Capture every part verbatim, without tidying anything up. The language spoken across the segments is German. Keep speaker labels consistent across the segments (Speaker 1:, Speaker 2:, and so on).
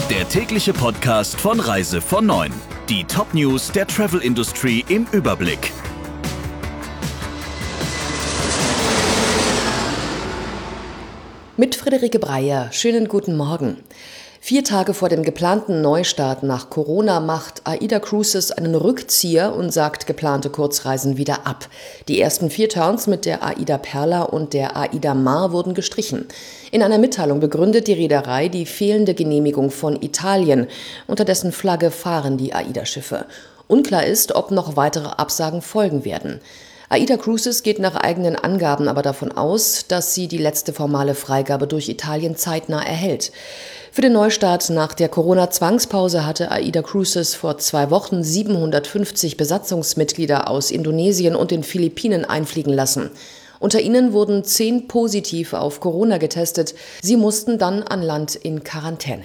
Speaker 1: Der tägliche Podcast von Reise von neun. Die Top-News der Travel Industry im Überblick.
Speaker 2: Mit Friederike Breyer. Schönen guten Morgen. Vier Tage vor dem geplanten Neustart nach Corona macht AIDA Cruises einen Rückzieher und sagt geplante Kurzreisen wieder ab. Die ersten vier Turns mit der AIDA Perla und der AIDA Mar wurden gestrichen. In einer Mitteilung begründet die Reederei die fehlende Genehmigung von Italien. Unter dessen Flagge fahren die AIDA-Schiffe. Unklar ist, ob noch weitere Absagen folgen werden. AIDA Cruises geht nach eigenen Angaben aber davon aus, dass sie die letzte formale Freigabe durch Italien zeitnah erhält. Für den Neustart nach der Corona-Zwangspause hatte AIDA Cruises vor zwei Wochen siebenhundertfünfzig Besatzungsmitglieder aus Indonesien und den Philippinen einfliegen lassen. Unter ihnen wurden zehn positiv auf Corona getestet. Sie mussten dann an Land in Quarantäne.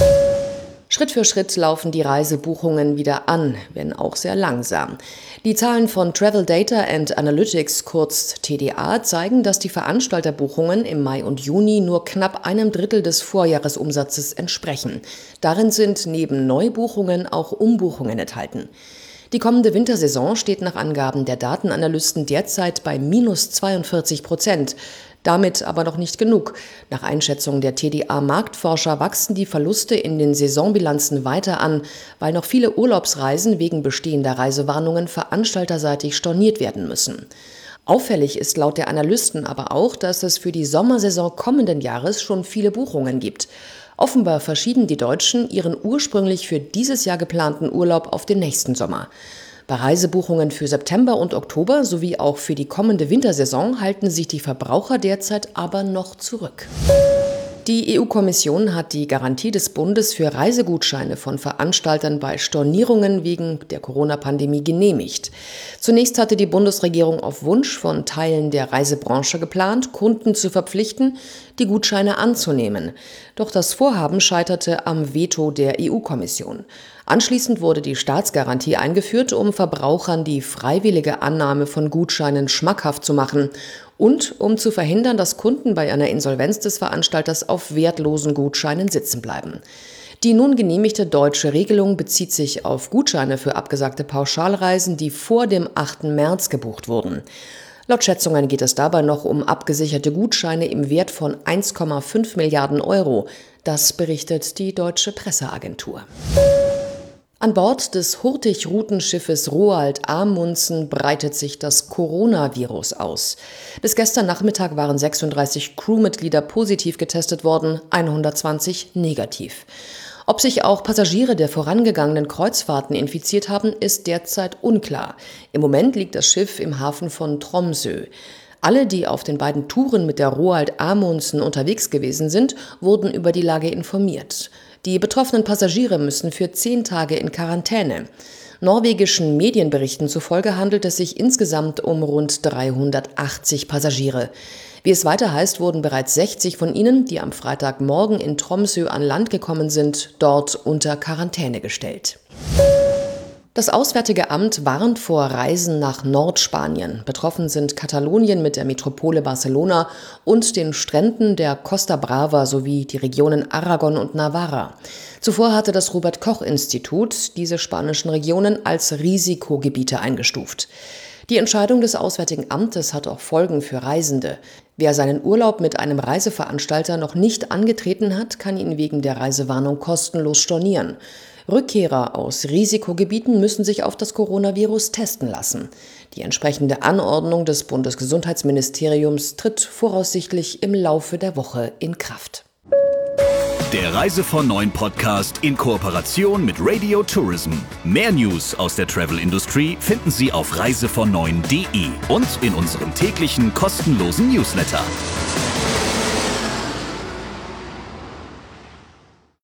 Speaker 2: Schritt für Schritt laufen die Reisebuchungen wieder an, wenn auch sehr langsam. Die Zahlen von Travel Data and Analytics, kurz T D A, zeigen, dass die Veranstalterbuchungen im Mai und Juni nur knapp einem Drittel des Vorjahresumsatzes entsprechen. Darin sind neben Neubuchungen auch Umbuchungen enthalten. Die kommende Wintersaison steht nach Angaben der Datenanalysten derzeit bei minus zweiundvierzig Prozent. Damit aber noch nicht genug. Nach Einschätzung der T D A-Marktforscher wachsen die Verluste in den Saisonbilanzen weiter an, weil noch viele Urlaubsreisen wegen bestehender Reisewarnungen veranstalterseitig storniert werden müssen. Auffällig ist laut der Analysten aber auch, dass es für die Sommersaison kommenden Jahres schon viele Buchungen gibt. Offenbar verschieben die Deutschen ihren ursprünglich für dieses Jahr geplanten Urlaub auf den nächsten Sommer. Bei Reisebuchungen für September und Oktober sowie auch für die kommende Wintersaison halten sich die Verbraucher derzeit aber noch zurück. Die E U-Kommission hat die Garantie des Bundes für Reisegutscheine von Veranstaltern bei Stornierungen wegen der Corona-Pandemie genehmigt. Zunächst hatte die Bundesregierung auf Wunsch von Teilen der Reisebranche geplant, Kunden zu verpflichten, die Gutscheine anzunehmen. Doch das Vorhaben scheiterte am Veto der E U-Kommission. Anschließend wurde die Staatsgarantie eingeführt, um Verbrauchern die freiwillige Annahme von Gutscheinen schmackhaft zu machen und um zu verhindern, dass Kunden bei einer Insolvenz des Veranstalters auf wertlosen Gutscheinen sitzen bleiben. Die nun genehmigte deutsche Regelung bezieht sich auf Gutscheine für abgesagte Pauschalreisen, die vor dem achten März gebucht wurden. Laut Schätzungen geht es dabei noch um abgesicherte Gutscheine im Wert von eins Komma fünf Milliarden Euro. Das berichtet die Deutsche Presseagentur. An Bord des Hurtigrutenschiffes Roald Amundsen breitet sich das Coronavirus aus. Bis gestern Nachmittag waren sechsunddreißig Crewmitglieder positiv getestet worden, hundertzwanzig negativ. Ob sich auch Passagiere der vorangegangenen Kreuzfahrten infiziert haben, ist derzeit unklar. Im Moment liegt das Schiff im Hafen von Tromsø. Alle, die auf den beiden Touren mit der Roald Amundsen unterwegs gewesen sind, wurden über die Lage informiert. Die betroffenen Passagiere müssen für zehn Tage in Quarantäne. Norwegischen Medienberichten zufolge handelt es sich insgesamt um rund dreihundertachtzig Passagiere. Wie es weiter heißt, wurden bereits sechzig von ihnen, die am Freitagmorgen in Tromsø an Land gekommen sind, dort unter Quarantäne gestellt. Das Auswärtige Amt warnt vor Reisen nach Nordspanien. Betroffen sind Katalonien mit der Metropole Barcelona und den Stränden der Costa Brava sowie die Regionen Aragon und Navarra. Zuvor hatte das Robert-Koch-Institut diese spanischen Regionen als Risikogebiete eingestuft. Die Entscheidung des Auswärtigen Amtes hat auch Folgen für Reisende. Wer seinen Urlaub mit einem Reiseveranstalter noch nicht angetreten hat, kann ihn wegen der Reisewarnung kostenlos stornieren. Rückkehrer aus Risikogebieten müssen sich auf das Coronavirus testen lassen. Die entsprechende Anordnung des Bundesgesundheitsministeriums tritt voraussichtlich im Laufe der Woche in Kraft.
Speaker 1: Der Reise von neun Podcast in Kooperation mit Radio Tourism. Mehr News aus der Travel Industry finden Sie auf reise von neun punkt de und in unserem täglichen kostenlosen Newsletter.